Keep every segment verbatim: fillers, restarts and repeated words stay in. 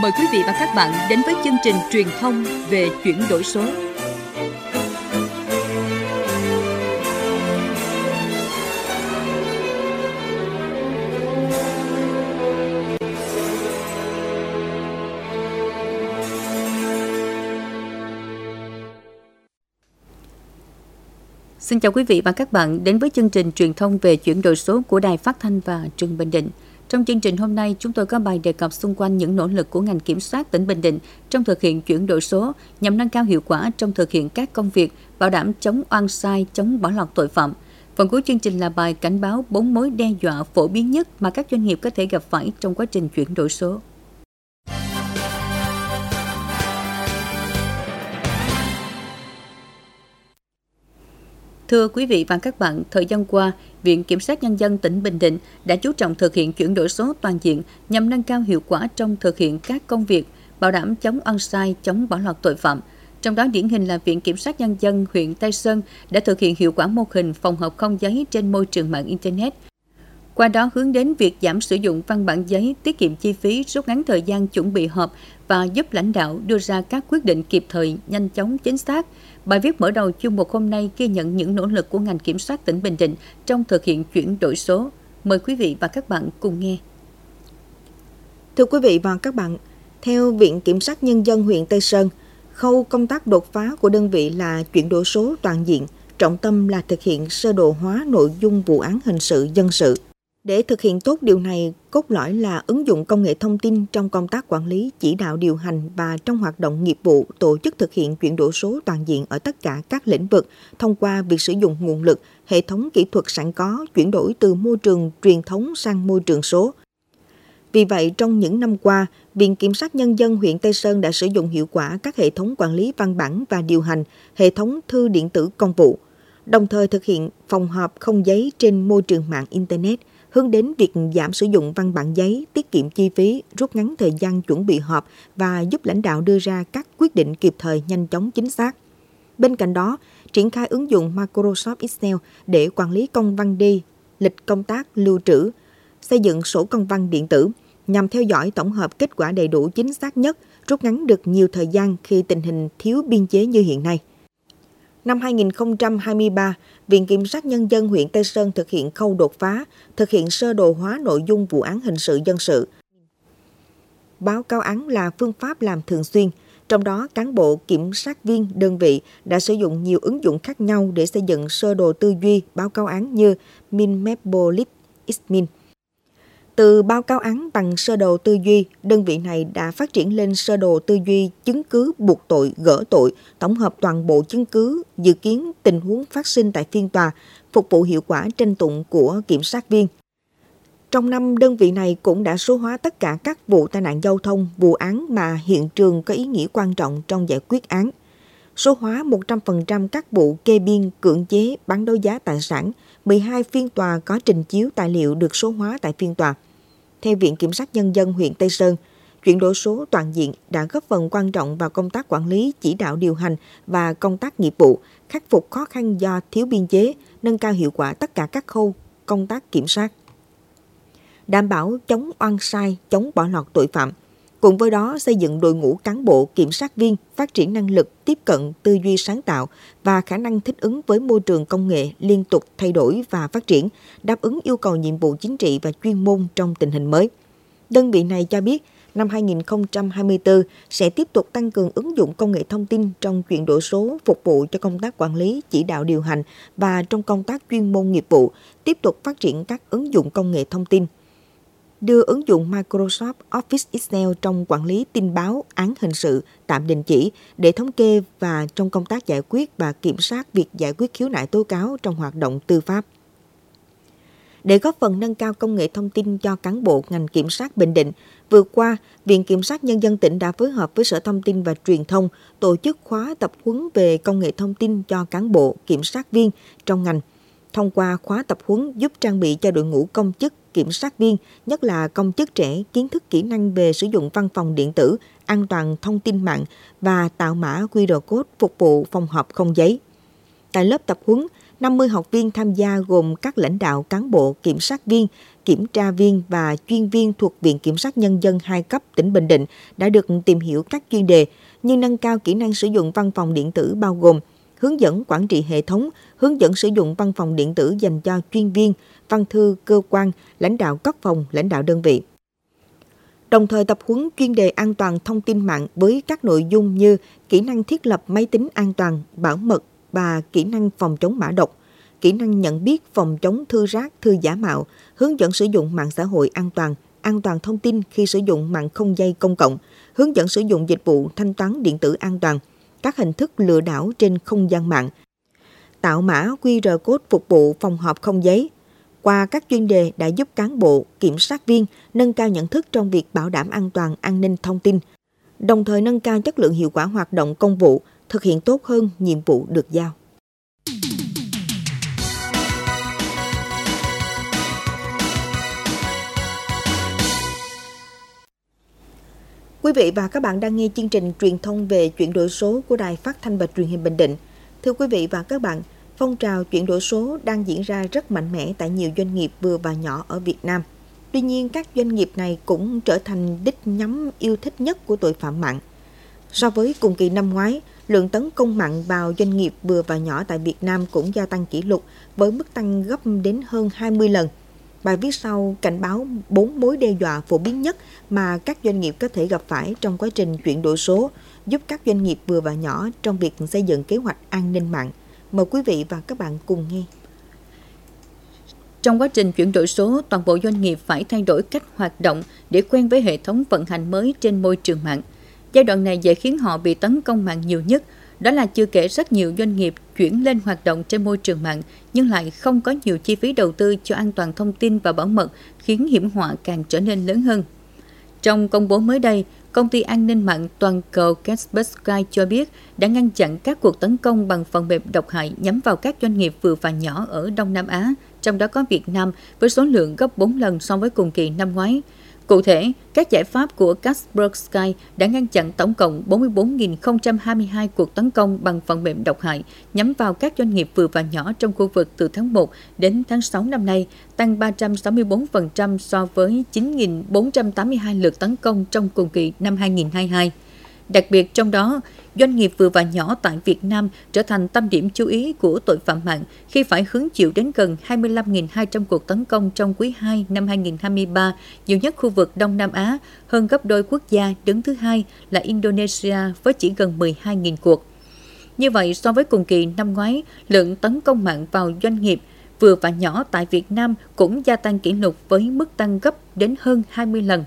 mời quý vị và các bạn đến với chương trình truyền thông về chuyển đổi số. Xin chào quý vị và các bạn đến với chương trình truyền thông về chuyển đổi số của Đài Phát thanh và Truyền hình Bình Định. Trong chương trình hôm nay, chúng tôi có bài đề cập xung quanh những nỗ lực của ngành kiểm soát tỉnh Bình Định trong thực hiện chuyển đổi số nhằm nâng cao hiệu quả trong thực hiện các công việc, bảo đảm chống oan sai, chống bỏ lọt tội phạm. Phần cuối chương trình là bài cảnh báo bốn mối đe dọa phổ biến nhất mà các doanh nghiệp có thể gặp phải trong quá trình chuyển đổi số. Thưa quý vị và các bạn, thời gian qua, Viện Kiểm sát Nhân dân tỉnh Bình Định đã chú trọng thực hiện chuyển đổi số toàn diện nhằm nâng cao hiệu quả trong thực hiện các công việc, bảo đảm chống oan sai, chống bỏ lọt tội phạm. Trong đó điển hình là Viện Kiểm sát Nhân dân huyện Tây Sơn đã thực hiện hiệu quả mô hình phòng họp không giấy trên môi trường mạng Internet. Qua đó hướng đến việc giảm sử dụng văn bản giấy, tiết kiệm chi phí, rút ngắn thời gian chuẩn bị họp và giúp lãnh đạo đưa ra các quyết định kịp thời, nhanh chóng, chính xác. Bài viết mở đầu chuyên mục hôm nay ghi nhận những nỗ lực của ngành kiểm soát tỉnh Bình Định trong thực hiện chuyển đổi số. Mời quý vị và các bạn cùng nghe. Thưa quý vị và các bạn, theo Viện Kiểm sát Nhân dân huyện Tây Sơn, khâu công tác đột phá của đơn vị là chuyển đổi số toàn diện, trọng tâm là thực hiện sơ đồ hóa nội dung vụ án hình sự dân sự. Để thực hiện tốt điều này, cốt lõi là ứng dụng công nghệ thông tin trong công tác quản lý, chỉ đạo điều hành và trong hoạt động nghiệp vụ tổ chức thực hiện chuyển đổi số toàn diện ở tất cả các lĩnh vực thông qua việc sử dụng nguồn lực, hệ thống kỹ thuật sẵn có, chuyển đổi từ môi trường truyền thống sang môi trường số. Vì vậy, trong những năm qua, Viện Kiểm sát Nhân dân huyện Tây Sơn đã sử dụng hiệu quả các hệ thống quản lý văn bản và điều hành, hệ thống thư điện tử công vụ, đồng thời thực hiện phòng họp không giấy trên môi trường mạng Internet, hướng đến việc giảm sử dụng văn bản giấy, tiết kiệm chi phí, rút ngắn thời gian chuẩn bị họp và giúp lãnh đạo đưa ra các quyết định kịp thời, nhanh chóng, chính xác. Bên cạnh đó, triển khai ứng dụng Microsoft Excel để quản lý công văn đi, lịch công tác, lưu trữ, xây dựng sổ công văn điện tử nhằm theo dõi tổng hợp kết quả đầy đủ chính xác nhất, rút ngắn được nhiều thời gian khi tình hình thiếu biên chế như hiện nay. Năm hai nghìn không trăm hai mươi ba, Viện Kiểm sát Nhân dân huyện Tây Sơn thực hiện khâu đột phá, thực hiện sơ đồ hóa nội dung vụ án hình sự dân sự. Báo cáo án là phương pháp làm thường xuyên, trong đó cán bộ kiểm sát viên đơn vị đã sử dụng nhiều ứng dụng khác nhau để xây dựng sơ đồ tư duy báo cáo án như Minmapolis Xmin. Từ báo cáo án bằng sơ đồ tư duy, đơn vị này đã phát triển lên sơ đồ tư duy chứng cứ buộc tội, gỡ tội, tổng hợp toàn bộ chứng cứ, dự kiến tình huống phát sinh tại phiên tòa, phục vụ hiệu quả tranh tụng của kiểm sát viên. Trong năm, đơn vị này cũng đã số hóa tất cả các vụ tai nạn giao thông, vụ án mà hiện trường có ý nghĩa quan trọng trong giải quyết án. Số hóa một trăm phần trăm các vụ kê biên, cưỡng chế, bán đấu giá tài sản, mười hai phiên tòa có trình chiếu tài liệu được số hóa tại phiên tòa. Theo Viện Kiểm sát Nhân dân huyện Tây Sơn, chuyển đổi số toàn diện đã góp phần quan trọng vào công tác quản lý, chỉ đạo điều hành và công tác nghiệp vụ, khắc phục khó khăn do thiếu biên chế, nâng cao hiệu quả tất cả các khâu công tác kiểm soát, đảm bảo chống oan sai, chống bỏ lọt tội phạm. Cùng với đó, xây dựng đội ngũ cán bộ, kiểm sát viên, phát triển năng lực, tiếp cận, tư duy sáng tạo và khả năng thích ứng với môi trường công nghệ liên tục thay đổi và phát triển, đáp ứng yêu cầu nhiệm vụ chính trị và chuyên môn trong tình hình mới. Đơn vị này cho biết, năm hai nghìn không trăm hai mươi tư sẽ tiếp tục tăng cường ứng dụng công nghệ thông tin trong chuyển đổi số phục vụ cho công tác quản lý, chỉ đạo điều hành và trong công tác chuyên môn nghiệp vụ, tiếp tục phát triển các ứng dụng công nghệ thông tin, đưa ứng dụng Microsoft Office Excel trong quản lý tin báo, án hình sự, tạm đình chỉ để thống kê và trong công tác giải quyết và kiểm soát việc giải quyết khiếu nại tố cáo trong hoạt động tư pháp. Để góp phần nâng cao công nghệ thông tin cho cán bộ ngành kiểm sát Bình Định, vừa qua, Viện Kiểm sát Nhân dân tỉnh đã phối hợp với Sở Thông tin và Truyền thông tổ chức khóa tập huấn về công nghệ thông tin cho cán bộ, kiểm sát viên trong ngành. Thông qua khóa tập huấn giúp trang bị cho đội ngũ công chức, kiểm sát viên, nhất là công chức trẻ, kiến thức kỹ năng về sử dụng văn phòng điện tử, an toàn thông tin mạng và tạo mã quy rờ code phục vụ phòng họp không giấy. Tại lớp tập huấn, năm mươi học viên tham gia gồm các lãnh đạo, cán bộ, kiểm sát viên, kiểm tra viên và chuyên viên thuộc Viện Kiểm sát Nhân dân hai cấp tỉnh Bình Định đã được tìm hiểu các chuyên đề như nâng cao kỹ năng sử dụng văn phòng điện tử bao gồm hướng dẫn quản trị hệ thống, hướng dẫn sử dụng văn phòng điện tử dành cho chuyên viên, văn thư, cơ quan, lãnh đạo cấp phòng, lãnh đạo đơn vị. Đồng thời tập huấn chuyên đề an toàn thông tin mạng với các nội dung như kỹ năng thiết lập máy tính an toàn, bảo mật và kỹ năng phòng chống mã độc, kỹ năng nhận biết phòng chống thư rác, thư giả mạo, hướng dẫn sử dụng mạng xã hội an toàn, an toàn thông tin khi sử dụng mạng không dây công cộng, hướng dẫn sử dụng dịch vụ thanh toán điện tử an toàn, các hình thức lừa đảo trên không gian mạng, tạo mã quy rờ code phục vụ phòng họp không giấy. Qua các chuyên đề đã giúp cán bộ, kiểm sát viên nâng cao nhận thức trong việc bảo đảm an toàn an ninh thông tin, đồng thời nâng cao chất lượng hiệu quả hoạt động công vụ, thực hiện tốt hơn nhiệm vụ được giao. Quý vị và các bạn đang nghe chương trình truyền thông về chuyển đổi số của Đài Phát thanh và Truyền hình Bình Định. Thưa quý vị và các bạn, phong trào chuyển đổi số đang diễn ra rất mạnh mẽ tại nhiều doanh nghiệp vừa và nhỏ ở Việt Nam. Tuy nhiên, các doanh nghiệp này cũng trở thành đích nhắm yêu thích nhất của tội phạm mạng. So với cùng kỳ năm ngoái, lượng tấn công mạng vào doanh nghiệp vừa và nhỏ tại Việt Nam cũng gia tăng kỷ lục với mức tăng gấp đến hơn hai mươi lần. Bài viết sau cảnh báo bốn mối đe dọa phổ biến nhất mà các doanh nghiệp có thể gặp phải trong quá trình chuyển đổi số, giúp các doanh nghiệp vừa và nhỏ trong việc xây dựng kế hoạch an ninh mạng. Mời quý vị và các bạn cùng nghe. Trong quá trình chuyển đổi số, toàn bộ doanh nghiệp phải thay đổi cách hoạt động để quen với hệ thống vận hành mới trên môi trường mạng. Giai đoạn này dễ khiến họ bị tấn công mạng nhiều nhất. Đó là chưa kể rất nhiều doanh nghiệp chuyển lên hoạt động trên môi trường mạng nhưng lại không có nhiều chi phí đầu tư cho an toàn thông tin và bảo mật, khiến hiểm họa càng trở nên lớn hơn. Trong công bố mới đây, công ty an ninh mạng toàn cầu Kaspersky cho biết đã ngăn chặn các cuộc tấn công bằng phần mềm độc hại nhắm vào các doanh nghiệp vừa và nhỏ ở Đông Nam Á, trong đó có Việt Nam với số lượng gấp bốn lần so với cùng kỳ năm ngoái. Cụ thể, các giải pháp của Kaspersky đã ngăn chặn tổng cộng bốn mươi bốn nghìn không trăm hai mươi hai cuộc tấn công bằng phần mềm độc hại nhắm vào các doanh nghiệp vừa và nhỏ trong khu vực từ tháng một đến tháng sáu năm nay, tăng ba trăm sáu mươi tư phần trăm so với chín nghìn bốn trăm tám mươi hai lượt tấn công trong cùng kỳ năm hai nghìn không trăm hai mươi hai. Đặc biệt trong đó, doanh nghiệp vừa và nhỏ tại Việt Nam trở thành tâm điểm chú ý của tội phạm mạng khi phải hứng chịu đến gần hai mươi lăm nghìn hai trăm cuộc tấn công trong quý hai năm hai nghìn không trăm hai mươi ba, nhiều nhất khu vực Đông Nam Á, hơn gấp đôi quốc gia đứng thứ hai là Indonesia với chỉ gần mười hai nghìn cuộc. Như vậy, so với cùng kỳ năm ngoái, lượng tấn công mạng vào doanh nghiệp vừa và nhỏ tại Việt Nam cũng gia tăng kỷ lục với mức tăng gấp đến hơn hai mươi lần.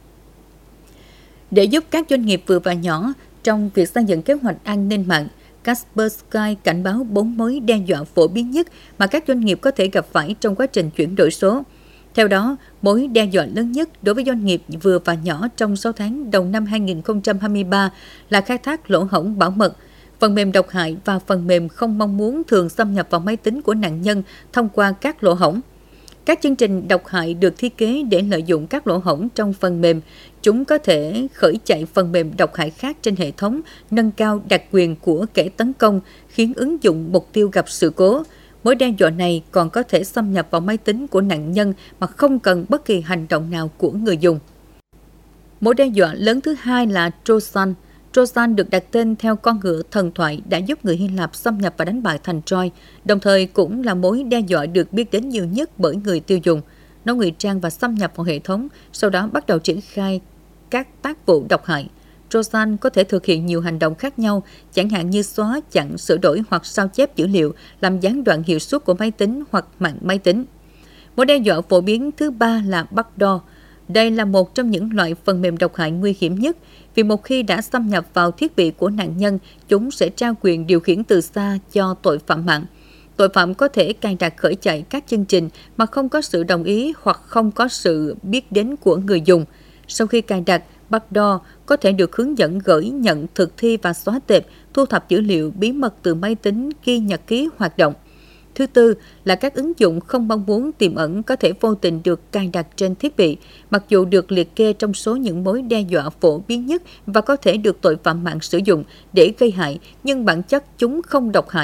Để giúp các doanh nghiệp vừa và nhỏ trong việc xây dựng kế hoạch an ninh mạng, Kaspersky cảnh báo bốn mối đe dọa phổ biến nhất mà các doanh nghiệp có thể gặp phải trong quá trình chuyển đổi số. Theo đó, mối đe dọa lớn nhất đối với doanh nghiệp vừa và nhỏ trong sáu tháng đầu năm hai nghìn không trăm hai mươi ba là khai thác lỗ hổng bảo mật, phần mềm độc hại và phần mềm không mong muốn thường xâm nhập vào máy tính của nạn nhân thông qua các lỗ hổng. Các chương trình độc hại được thiết kế để lợi dụng các lỗ hổng trong phần mềm. Chúng có thể khởi chạy phần mềm độc hại khác trên hệ thống, nâng cao đặc quyền của kẻ tấn công, khiến ứng dụng mục tiêu gặp sự cố. Mối đe dọa này còn có thể xâm nhập vào máy tính của nạn nhân mà không cần bất kỳ hành động nào của người dùng. Mối đe dọa lớn thứ hai là Trojan. Trojan được đặt tên theo con ngựa thần thoại đã giúp người Hy Lạp xâm nhập và đánh bại thành Troy, đồng thời cũng là mối đe dọa được biết đến nhiều nhất bởi người tiêu dùng. Nó ngụy trang và xâm nhập vào hệ thống, sau đó bắt đầu triển khai các tác vụ độc hại. Trojan có thể thực hiện nhiều hành động khác nhau, chẳng hạn như xóa, chặn, sửa đổi hoặc sao chép dữ liệu, làm gián đoạn hiệu suất của máy tính hoặc mạng máy tính. Mối đe dọa phổ biến thứ ba là backdoor. Đây là một trong những loại phần mềm độc hại nguy hiểm nhất, vì một khi đã xâm nhập vào thiết bị của nạn nhân, chúng sẽ trao quyền điều khiển từ xa cho tội phạm mạng. Tội phạm có thể cài đặt khởi chạy các chương trình mà không có sự đồng ý hoặc không có sự biết đến của người dùng. Sau khi cài đặt, backdoor có thể được hướng dẫn gửi, nhận, thực thi và xóa tệp, thu thập dữ liệu bí mật từ máy tính, ghi nhật ký hoạt động. Thứ tư là các ứng dụng không mong muốn tiềm ẩn có thể vô tình được cài đặt trên thiết bị, mặc dù được liệt kê trong số những mối đe dọa phổ biến nhất và có thể được tội phạm mạng sử dụng để gây hại, nhưng bản chất chúng không độc hại.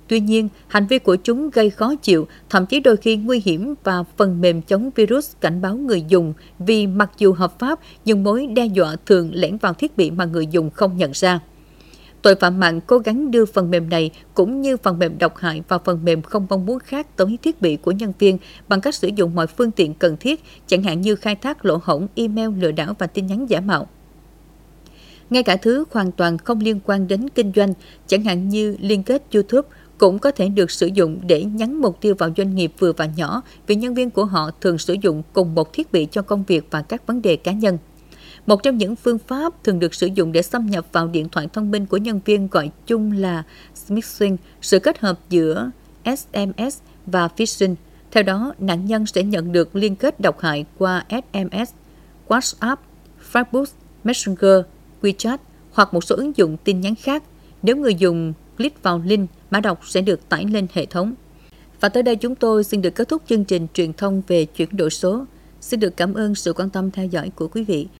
Tuy nhiên, hành vi của chúng gây khó chịu, thậm chí đôi khi nguy hiểm và phần mềm chống virus cảnh báo người dùng vì mặc dù hợp pháp nhưng mối đe dọa thường lẻn vào thiết bị mà người dùng không nhận ra. Tội phạm mạng cố gắng đưa phần mềm này cũng như phần mềm độc hại và phần mềm không mong muốn khác tới thiết bị của nhân viên bằng cách sử dụng mọi phương tiện cần thiết, chẳng hạn như khai thác lỗ hổng, email, lừa đảo và tin nhắn giả mạo. Ngay cả thứ hoàn toàn không liên quan đến kinh doanh, chẳng hạn như liên kết YouTube, cũng có thể được sử dụng để nhắm mục tiêu vào doanh nghiệp vừa và nhỏ vì nhân viên của họ thường sử dụng cùng một thiết bị cho công việc và các vấn đề cá nhân. Một trong những phương pháp thường được sử dụng để xâm nhập vào điện thoại thông minh của nhân viên gọi chung là smishing, sự kết hợp giữa ét em ét và phishing. Theo đó, nạn nhân sẽ nhận được liên kết độc hại qua ét em ét, WhatsApp, Facebook, Messenger, WeChat hoặc một số ứng dụng tin nhắn khác. Nếu người dùng click vào link, mã độc sẽ được tải lên hệ thống. Và tới đây chúng tôi xin được kết thúc chương trình truyền thông về chuyển đổi số. Xin được cảm ơn sự quan tâm theo dõi của quý vị.